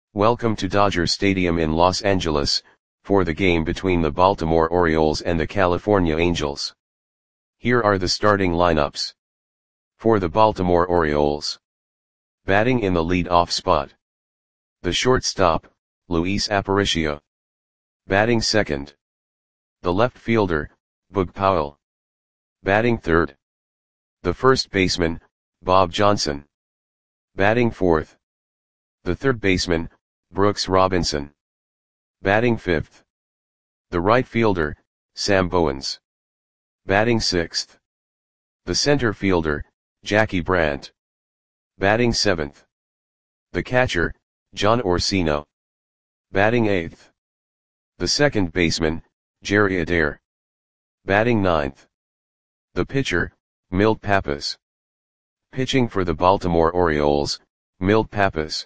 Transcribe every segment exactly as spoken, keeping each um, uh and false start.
Welcome to Dodger Stadium in Los Angeles, for the game between the Baltimore Orioles and the California Angels. Here are the starting lineups. For the Baltimore Orioles. Batting in the lead-off spot. The shortstop, Luis Aparicio. Batting second. The left fielder, Boog Powell. Batting third. The first baseman, Bob Johnson. Batting fourth. The third baseman, Brooks Robinson. Batting fifth. The right fielder, Sam Bowens. Batting sixth. The center fielder, Jackie Brandt. Batting seventh. The catcher, John Orsino. Batting eighth. The second baseman, Jerry Adair. Batting ninth. The pitcher, Milt Pappas. Pitching for the Baltimore Orioles, Milt Pappas.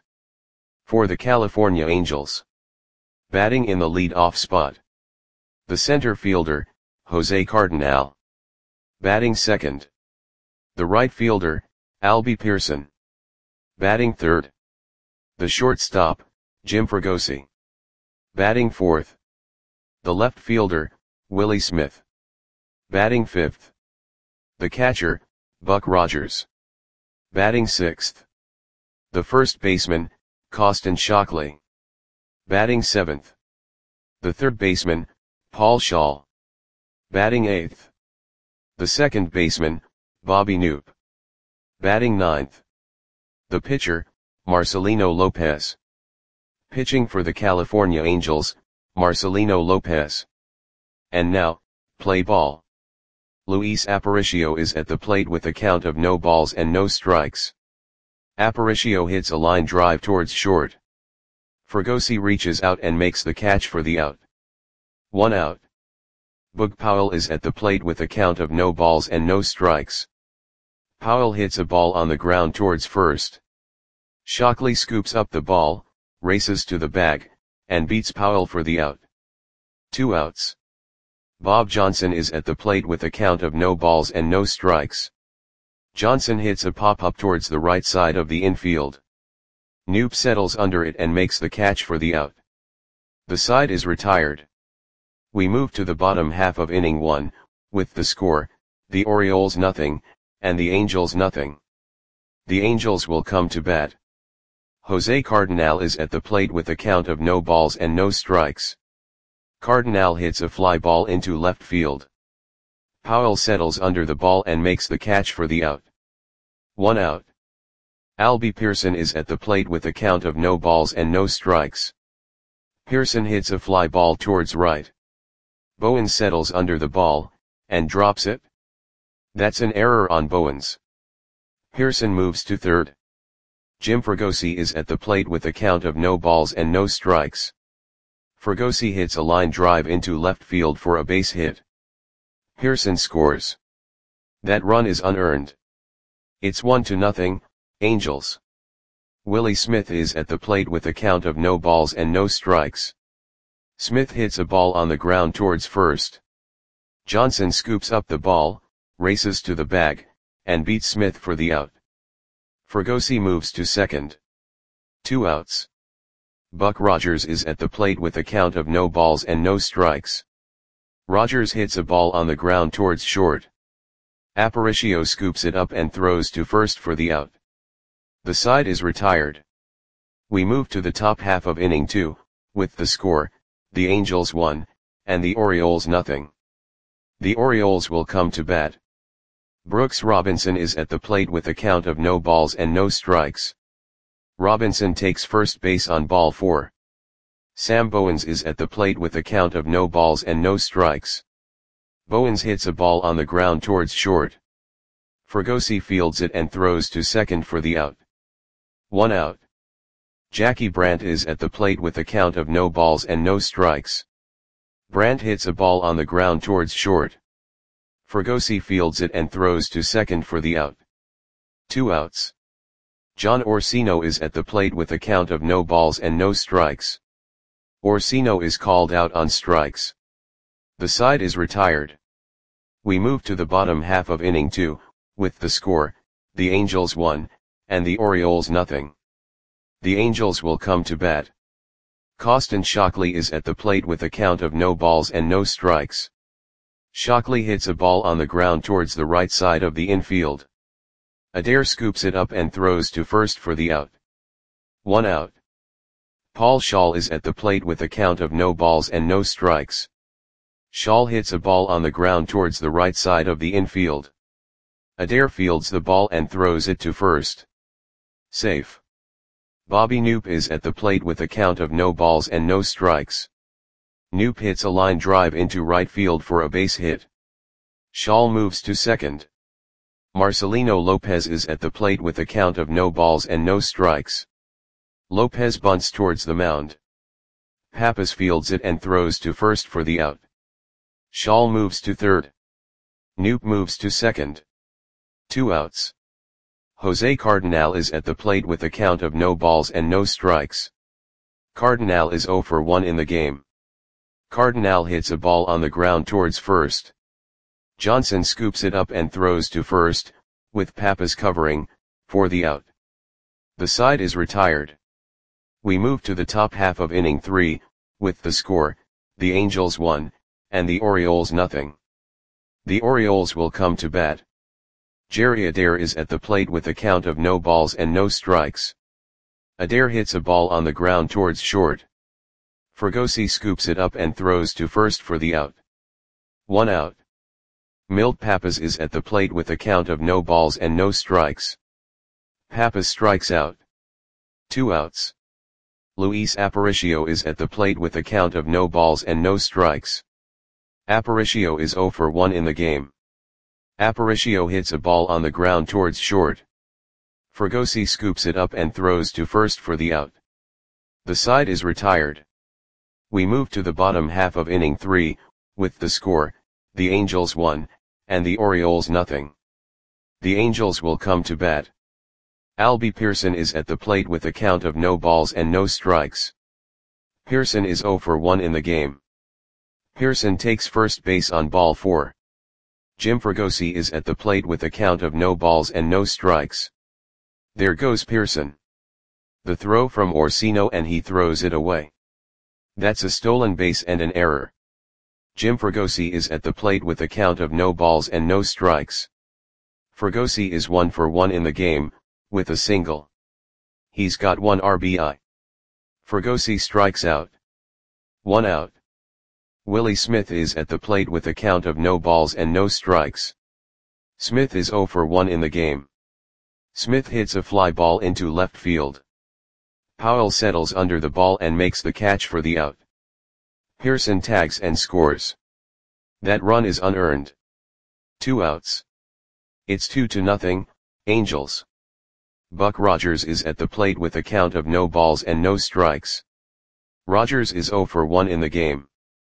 For the California Angels. Batting in the lead-off spot. The center fielder, Jose Cardinal. Batting second. The right fielder, Albie Pearson. Batting third. The shortstop, Jim Fregosi. Batting fourth. The left fielder, Willie Smith. Batting fifth. The catcher, Buck Rogers. Batting sixth. The first baseman, Costin Shockley. Batting seventh. The third baseman, Paul Shaw. Batting eighth. The second baseman, Bobby Knoop. Batting ninth. The pitcher, Marcelino Lopez. Pitching for the California Angels, Marcelino Lopez. And now, play ball. Luis Aparicio is at the plate with a count of no balls and no strikes. Aparicio hits a line drive towards short. Fregosi reaches out and makes the catch for the out. One out. Boog Powell is at the plate with a count of no balls and no strikes. Powell hits a ball on the ground towards first. Shockley scoops up the ball, races to the bag, and beats Powell for the out. Two outs. Bob Johnson is at the plate with a count of no balls and no strikes. Johnson hits a pop-up towards the right side of the infield. Knoop settles under it and makes the catch for the out. The side is retired. We move to the bottom half of inning one, with the score, the Orioles nothing, and the Angels nothing. The Angels will come to bat. Jose Cardinal is at the plate with a count of no balls and no strikes. Cardinal hits a fly ball into left field. Powell settles under the ball and makes the catch for the out. One out. Albie Pearson is at the plate with a count of no balls and no strikes. Pearson hits a fly ball towards right. Bowens settles under the ball, and drops it. That's an error on Bowens. Pearson moves to third. Jim Fregosi is at the plate with a count of no balls and no strikes. Fregosi hits a line drive into left field for a base hit. Pearson scores. That run is unearned. It's one to nothing, Angels. Willie Smith is at the plate with a count of no balls and no strikes. Smith hits a ball on the ground towards first. Johnson scoops up the ball, races to the bag, and beats Smith for the out. Fregosi moves to second. Two outs. Buck Rogers is at the plate with a count of no balls and no strikes. Rogers hits a ball on the ground towards short. Aparicio scoops it up and throws to first for the out. The side is retired. We move to the top half of inning two, with the score, the Angels one, and the Orioles nothing. The Orioles will come to bat. Brooks Robinson is at the plate with a count of no balls and no strikes. Robinson takes first base on ball four. Sam Bowens is at the plate with a count of no balls and no strikes. Bowens hits a ball on the ground towards short. Fregosi fields it and throws to second for the out. One out. Jackie Brandt is at the plate with a count of no balls and no strikes. Brandt hits a ball on the ground towards short. Fregosi fields it and throws to second for the out. Two outs. John Orsino is at the plate with a count of no balls and no strikes. Orsino is called out on strikes. The side is retired. We move to the bottom half of inning two, with the score, the Angels one, and the Orioles nothing. The Angels will come to bat. Costin Shockley is at the plate with a count of no balls and no strikes. Shockley hits a ball on the ground towards the right side of the infield. Adair scoops it up and throws to first for the out. One out. Paul Shaw is at the plate with a count of no balls and no strikes. Shaw hits a ball on the ground towards the right side of the infield. Adair fields the ball and throws it to first. Safe. Bobby Knoop is at the plate with a count of no balls and no strikes. Knoop hits a line drive into right field for a base hit. Shaw moves to second. Marcelino Lopez is at the plate with a count of no balls and no strikes. Lopez bunts towards the mound. Pappas fields it and throws to first for the out. Shaw moves to third. Knoop moves to second. Two outs. Jose Cardinal is at the plate with a count of no balls and no strikes. Cardinal is oh for one in the game. Cardinal hits a ball on the ground towards first. Johnson scoops it up and throws to first, with Pappas covering, for the out. The side is retired. We move to the top half of inning three, with the score, the Angels one, and the Orioles nothing. The Orioles will come to bat. Jerry Adair is at the plate with a count of no balls and no strikes. Adair hits a ball on the ground towards short. Fregosi scoops it up and throws to first for the out. One out. Milt Pappas is at the plate with a count of no balls and no strikes. Pappas strikes out. Two outs. Luis Aparicio is at the plate with a count of no balls and no strikes. Aparicio is oh for one in the game. Aparicio hits a ball on the ground towards short. Fregosi scoops it up and throws to first for the out. The side is retired. We move to the bottom half of inning three, with the score, the Angels one, and the Orioles nothing. The Angels will come to bat. Albie Pearson is at the plate with a count of no balls and no strikes. Pearson is oh for one in the game. Pearson takes first base on ball four. Jim Fregosi is at the plate with a count of no balls and no strikes. There goes Pearson. The throw from Orsino and he throws it away. That's a stolen base and an error. Jim Fregosi is at the plate with a count of no balls and no strikes. Fregosi is one for one in the game, with a single. He's got one R B I. Fregosi strikes out. One out. Willie Smith is at the plate with a count of no balls and no strikes. Smith is oh for one in the game. Smith hits a fly ball into left field. Powell settles under the ball and makes the catch for the out. Pearson tags and scores. That run is unearned. Two outs. It's two to nothing, Angels. Buck Rogers is at the plate with a count of no balls and no strikes. Rogers is oh for one in the game.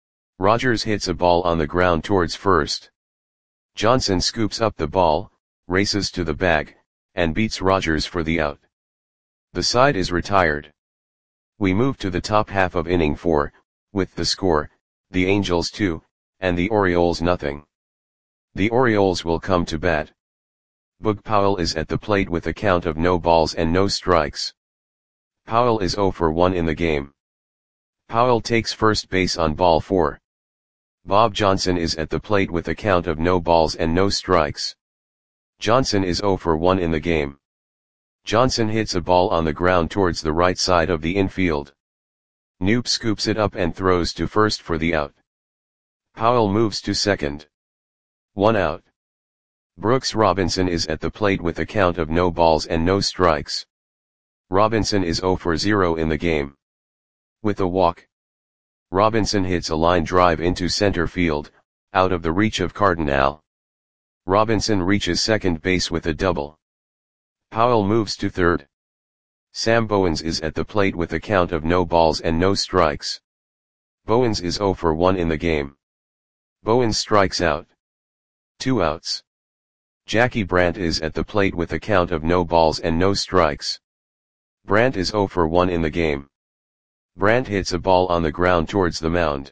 Rogers hits a ball on the ground towards first. Johnson scoops up the ball, races to the bag, and beats Rogers for the out. The side is retired. We move to the top half of inning four, with the score, the Angels two, and the Orioles nothing. The Orioles will come to bat. Boog Powell is at the plate with a count of no balls and no strikes. Powell is oh for one in the game. Powell takes first base on ball four. Bob Johnson is at the plate with a count of no balls and no strikes. Johnson is oh for one in the game. Johnson hits a ball on the ground towards the right side of the infield. Knoop scoops it up and throws to first for the out. Powell moves to second. One out. Brooks Robinson is at the plate with a count of no balls and no strikes. Robinson is oh for zero in the game. With a walk, Robinson hits a line drive into center field, out of the reach of Cardinal. Robinson reaches second base with a double. Powell moves to third. Sam Bowens is at the plate with a count of no balls and no strikes. Bowens is oh for one in the game. Bowens strikes out. Two outs. Jackie Brandt is at the plate with a count of no balls and no strikes. Brandt is oh for one in the game. Brandt hits a ball on the ground towards the mound.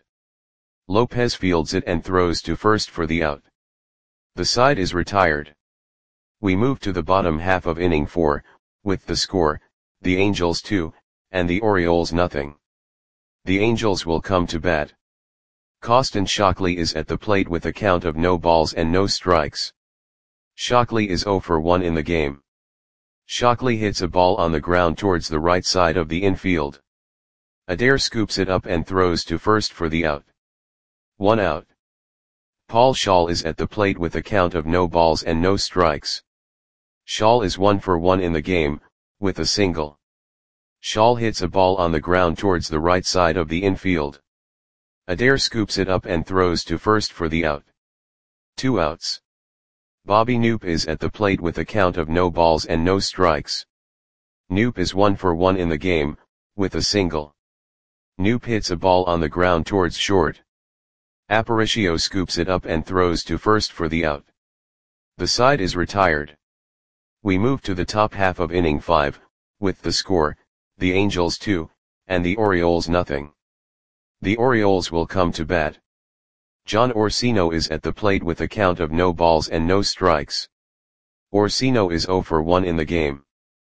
Lopez fields it and throws to first for the out. The side is retired. We move to the bottom half of inning four, with the score, the Angels two, and the Orioles nothing. The Angels will come to bat. Costin Shockley is at the plate with a count of no balls and no strikes. Shockley is zero for one in the game. Shockley hits a ball on the ground towards the right side of the infield. Adair scoops it up and throws to first for the out. One out. Paul Schaal is at the plate with a count of no balls and no strikes. Schaal is one for one in the game, with a single. Schaal hits a ball on the ground towards the right side of the infield. Adair scoops it up and throws to first for the out. Two outs. Bobby Knoop is at the plate with a count of no balls and no strikes. Knoop is one for one in the game, with a single. Knoop hits a ball on the ground towards short. Aparicio scoops it up and throws to first for the out. The side is retired. We move to the top half of inning five, with the score, the Angels two, and the Orioles nothing. The Orioles will come to bat. John Orsino is at the plate with a count of no balls and no strikes. Orsino is zero for one in the game.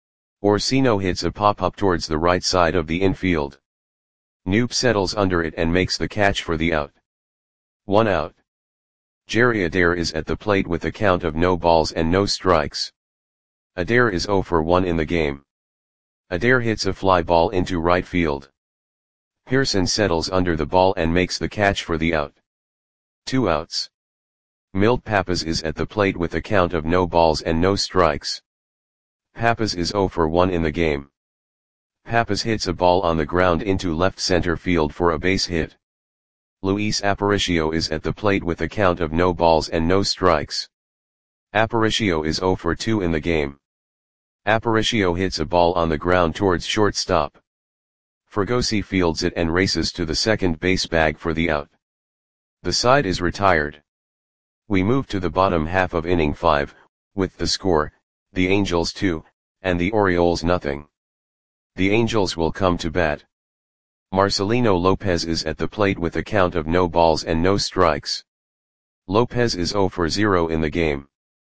Orsino hits a pop-up towards the right side of the infield. Knoop settles under it and makes the catch for the out. One out. Jerry Adair is at the plate with a count of no balls and no strikes. Adair is zero for one in the game. Adair hits a fly ball into right field. Pearson settles under the ball and makes the catch for the out. Two outs. Milt Pappas is at the plate with a count of no balls and no strikes. Pappas is zero for one in the game. Pappas hits a ball on the ground into left center field for a base hit. Luis Aparicio is at the plate with a count of no balls and no strikes. Aparicio is zero for two in the game. Aparicio hits a ball on the ground towards shortstop. Fregosi fields it and races to the second base bag for the out. The side is retired. We move to the bottom half of inning five, with the score, the Angels two, and the Orioles nothing. The Angels will come to bat. Marcelino Lopez is at the plate with a count of no balls and no strikes. Lopez is zero for zero in the game.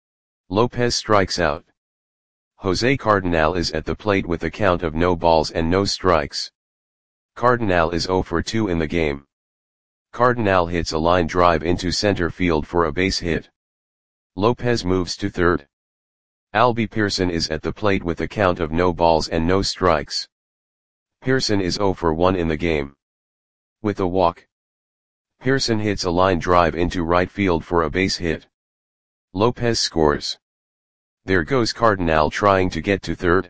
Lopez strikes out. Jose Cardinal is at the plate with a count of no balls and no strikes. Cardinal is zero for two in the game. Cardinal hits a line drive into center field for a base hit. Lopez moves to third. Albie Pearson is at the plate with a count of no balls and no strikes. Pearson is zero for one in the game. With a walk. Pearson hits a line drive into right field for a base hit. Lopez scores. There goes Cardinal trying to get to third.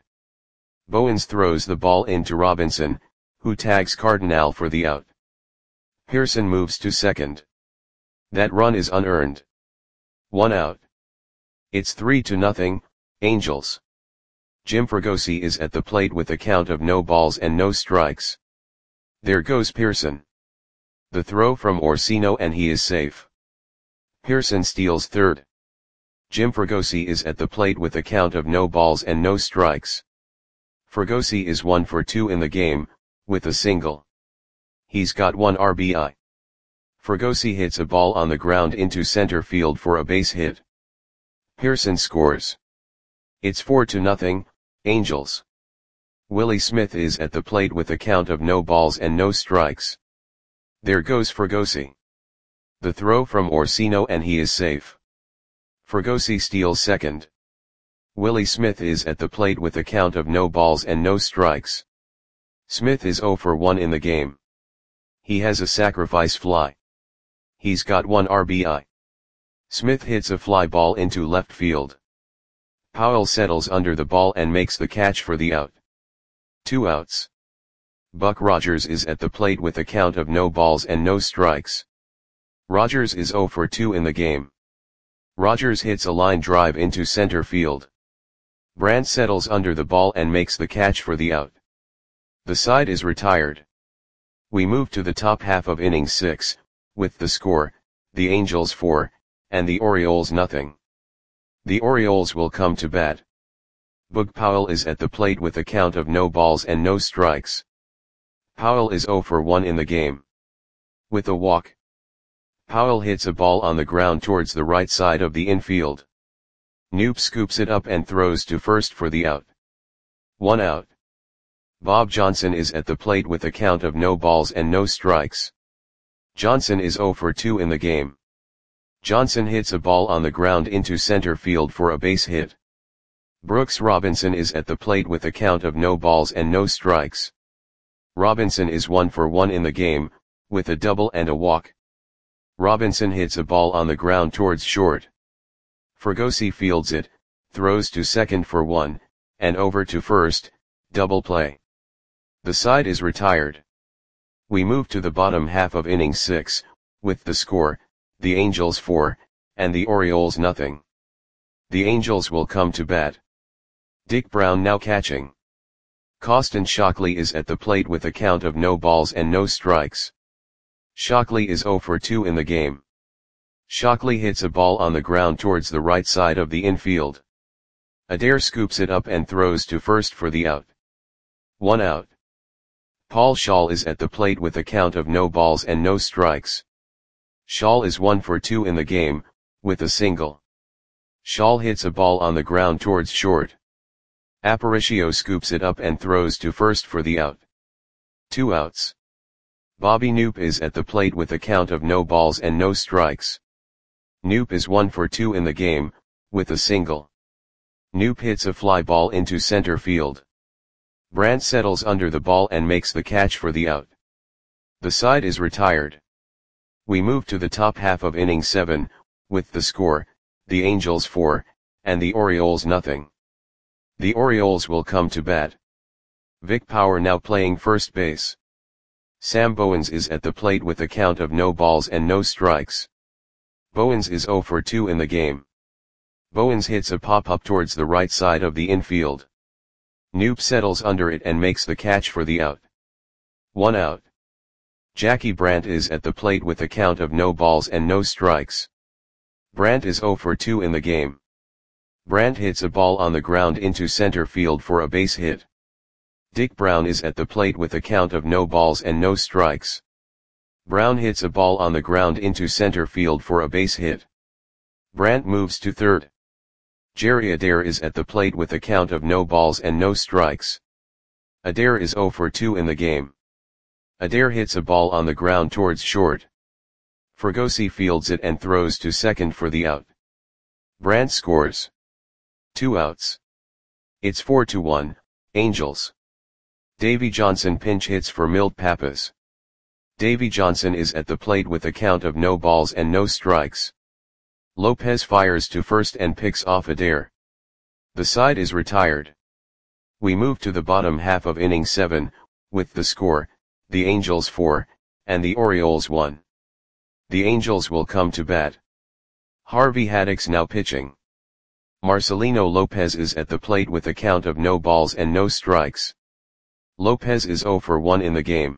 Bowens throws the ball into Robinson, who tags Cardinal for the out. Pearson moves to second. That run is unearned. One out. It's three to nothing, Angels. Jim Fregosi is at the plate with a count of no balls and no strikes. There goes Pearson. The throw from Orsino and he is safe. Pearson steals third. Jim Fregosi is at the plate with a count of no balls and no strikes. Fregosi is one for two in the game, with a single. He's got one R B I. Fregosi hits a ball on the ground into center field for a base hit. Pearson scores. It's four to nothing, Angels. Willie Smith is at the plate with a count of no balls and no strikes. There goes Fregosi. The throw from Orsino and he is safe. Fregosi steals second. Willie Smith is at the plate with a count of no balls and no strikes. Smith is zero for one in the game. He has a sacrifice fly. He's got one R B I. Smith hits a fly ball into left field. Powell settles under the ball and makes the catch for the out. Two outs. Buck Rogers is at the plate with a count of no balls and no strikes. Rogers is zero for two in the game. Rogers hits a line drive into center field. Brandt settles under the ball and makes the catch for the out. The side is retired. We move to the top half of inning six, with the score, the Angels four, and the Orioles nothing. The Orioles will come to bat. Boog Powell is at the plate with a count of no balls and no strikes. Powell is zero for one in the game. With a walk. Powell hits a ball on the ground towards the right side of the infield. Knoop scoops it up and throws to first for the out. One out. Bob Johnson is at the plate with a count of no balls and no strikes. Johnson is zero for two in the game. Johnson hits a ball on the ground into center field for a base hit. Brooks Robinson is at the plate with a count of no balls and no strikes. Robinson is one for one in the game, with a double and a walk. Robinson hits a ball on the ground towards short. Fregosi fields it, throws to second for one, and over to first, double play. The side is retired. We move to the bottom half of inning six, with the score, the Angels four, and the Orioles nothing. The Angels will come to bat. Dick Brown now catching. Costin Shockley is at the plate with a count of no balls and no strikes. Shockley is zero for two in the game. Shockley hits a ball on the ground towards the right side of the infield. Adair scoops it up and throws to first for the out. One out. Paul Schaal is at the plate with a count of no balls and no strikes. Schaal is one for two in the game, with a single. Schaal hits a ball on the ground towards short. Aparicio scoops it up and throws to first for the out. Two outs. Bobby Knoop is at the plate with a count of no balls and no strikes. Knoop is one for two in the game, with a single. Knoop hits a fly ball into center field. Brandt settles under the ball and makes the catch for the out. The side is retired. We move to the top half of inning seven, with the score, the Angels four, and the Orioles nothing. The Orioles will come to bat. Vic Power now playing first base. Sam Bowens is at the plate with a count of no balls and no strikes. Bowens is zero for two in the game. Bowens hits a pop-up towards the right side of the infield. Knoop settles under it and makes the catch for the out. One out. Jackie Brandt is at the plate with a count of no balls and no strikes. Brandt is zero for two in the game. Brandt hits a ball on the ground into center field for a base hit. Dick Brown is at the plate with a count of no balls and no strikes. Brown hits a ball on the ground into center field for a base hit. Brandt moves to third. Jerry Adair is at the plate with a count of no balls and no strikes. Adair is zero for two in the game. Adair hits a ball on the ground towards short. Fregosi fields it and throws to second for the out. Brandt scores. Two outs. It's four to one, Angels. Davy Johnson pinch hits for Milt Pappas. Davy Johnson is at the plate with a count of no balls and no strikes. Lopez fires to first and picks off Adair. The side is retired. We move to the bottom half of inning seven, with the score, the Angels four, and the Orioles one. The Angels will come to bat. Harvey Haddix now pitching. Marcelino Lopez is at the plate with a count of no balls and no strikes. Lopez is zero for one in the game.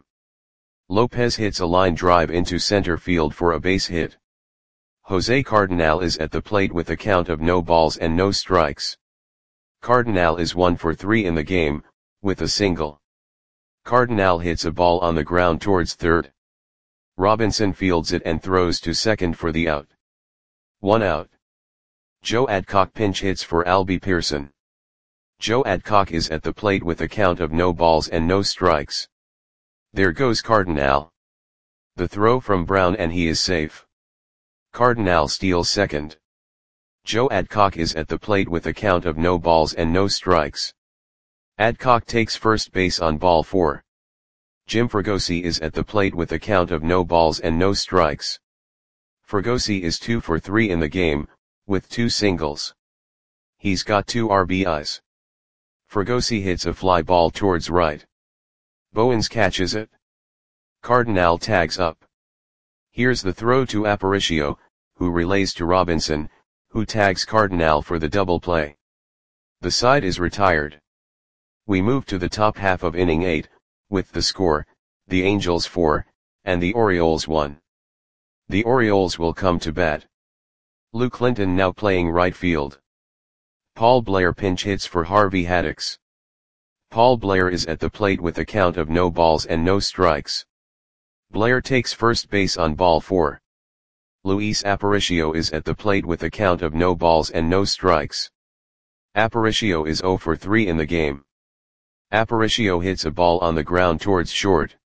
Lopez hits a line drive into center field for a base hit. Jose Cardinal is at the plate with a count of no balls and no strikes. Cardinal is one for three in the game, with a single. Cardinal hits a ball on the ground towards third. Robinson fields it and throws to second for the out. One out. Joe Adcock pinch hits for Albie Pearson. Joe Adcock is at the plate with a count of no balls and no strikes. There goes Cardinal. The throw from Brown and he is safe. Cardinal steals second. Joe Adcock is at the plate with a count of no balls and no strikes. Adcock takes first base on ball four. Jim Fregosi is at the plate with a count of no balls and no strikes. Fregosi is two for three in the game, with two singles. He's got two R B Is. Fregosi hits a fly ball towards right. Bowens catches it. Cardinal tags up. Here's the throw to Aparicio, who relays to Robinson, who tags Cardinal for the double play. The side is retired. We move to the top half of inning eight, with the score, the Angels four, and the Orioles one. The Orioles will come to bat. Lou Clinton now playing right field. Paul Blair pinch hits for Harvey Haddix. Paul Blair is at the plate with a count of no balls and no strikes. Blair takes first base on ball four. Luis Aparicio is at the plate with a count of no balls and no strikes. Aparicio is zero for three in the game. Aparicio hits a ball on the ground towards short.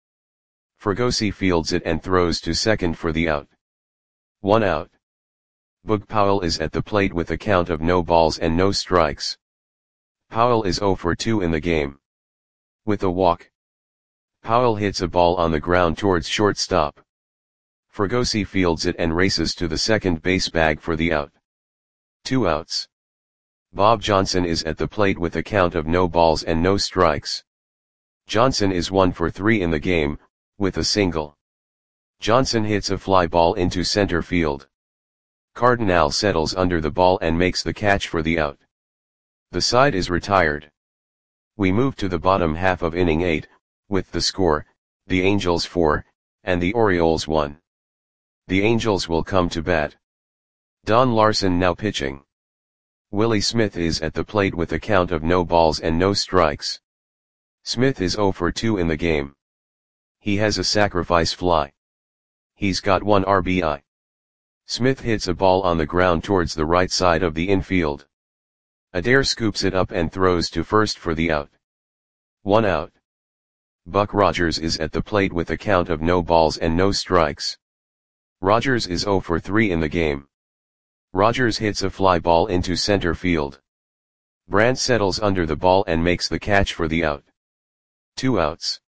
Fregosi fields it and throws to second for the out. One out. Boog Powell is at the plate with a count of no balls and no strikes. Powell is zero for two in the game. With a walk. Powell hits a ball on the ground towards shortstop. Fregosi fields it and races to the second base bag for the out. Two outs. Bob Johnson is at the plate with a count of no balls and no strikes. Johnson is one for three in the game, with a single. Johnson hits a fly ball into center field. Cardinal settles under the ball and makes the catch for the out. The side is retired. We move to the bottom half of inning eight, with the score, the Angels four, and the Orioles one. The Angels will come to bat. Don Larson now pitching. Willie Smith is at the plate with a count of no balls and no strikes. Smith is zero for two in the game. He has a sacrifice fly. He's got one R B I. Smith hits a ball on the ground towards the right side of the infield. Adair scoops it up and throws to first for the out. One out. Buck Rogers is at the plate with a count of no balls and no strikes. Rogers is zero for three in the game. Rogers hits a fly ball into center field. Brandt settles under the ball and makes the catch for the out. Two outs.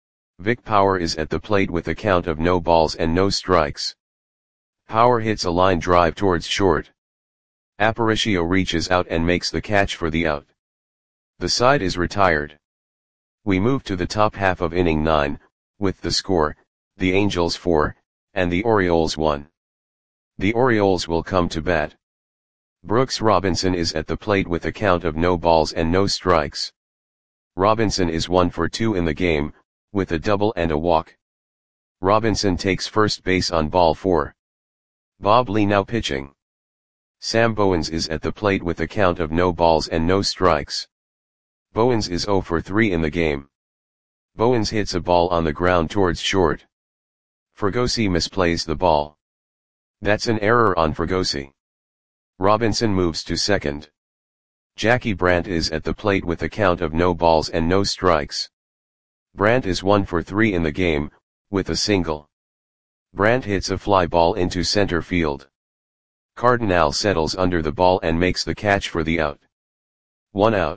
Vic Power is at the plate with a count of no balls and no strikes. Power hits a line drive towards short. Aparicio reaches out and makes the catch for the out. The side is retired. We move to the top half of inning nine, with the score, the Angels four, and the Orioles one. The Orioles will come to bat. Brooks Robinson is at the plate with a count of no balls and no strikes. Robinson is one for two in the game, with a double and a walk. Robinson takes first base on ball four. Bob Lee now pitching. Sam Bowens is at the plate with a count of no balls and no strikes. Bowens is zero for three in the game. Bowens hits a ball on the ground towards short. Fregosi misplays the ball. That's an error on Fregosi. Robinson moves to second. Jackie Brandt is at the plate with a count of no balls and no strikes. Brandt is one for three in the game, with a single. Brandt hits a fly ball into center field. Cardinal settles under the ball and makes the catch for the out. One out.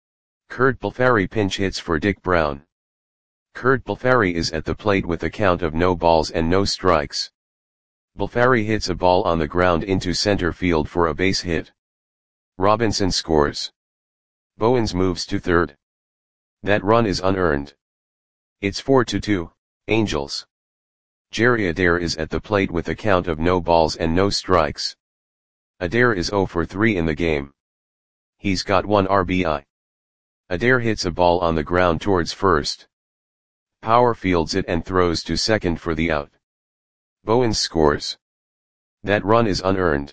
Kurt Balfari pinch hits for Dick Brown. Kurt Balfari is at the plate with a count of no balls and no strikes. Balfari hits a ball on the ground into center field for a base hit. Robinson scores. Bowens moves to third. That run is unearned. It's four to two, Angels. Jerry Adair is at the plate with a count of no balls and no strikes. Adair is zero for three in the game. He's got one R B I. Adair hits a ball on the ground towards first. Power fields it and throws to second for the out. Bowens scores. That run is unearned.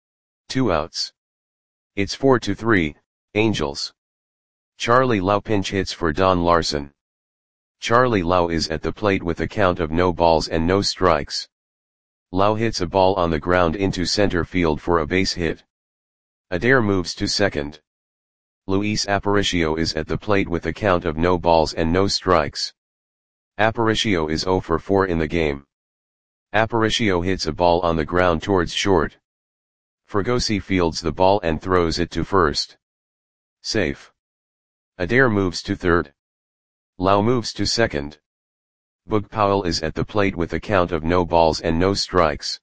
Two outs. It's four to three, Angels. Charlie Lau pinch hits for Don Larson. Charlie Lau is at the plate with a count of no balls and no strikes. Lau hits a ball on the ground into center field for a base hit. Adair moves to second. Luis Aparicio is at the plate with a count of no balls and no strikes. Aparicio is zero for four in the game. Aparicio hits a ball on the ground towards short. Fregosi fields the ball and throws it to first. Safe. Adair moves to third. Lau moves to second. Boog Powell is at the plate with a count of no balls and no strikes.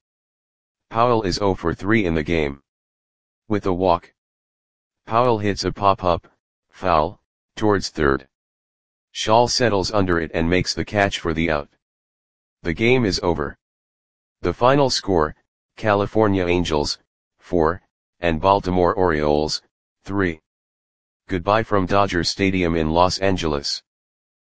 Powell is zero for three in the game. With a walk. Powell hits a pop-up, foul, towards third. Schall settles under it and makes the catch for the out. The game is over. The final score, California Angels, four, and Baltimore Orioles, three. Goodbye from Dodger Stadium in Los Angeles.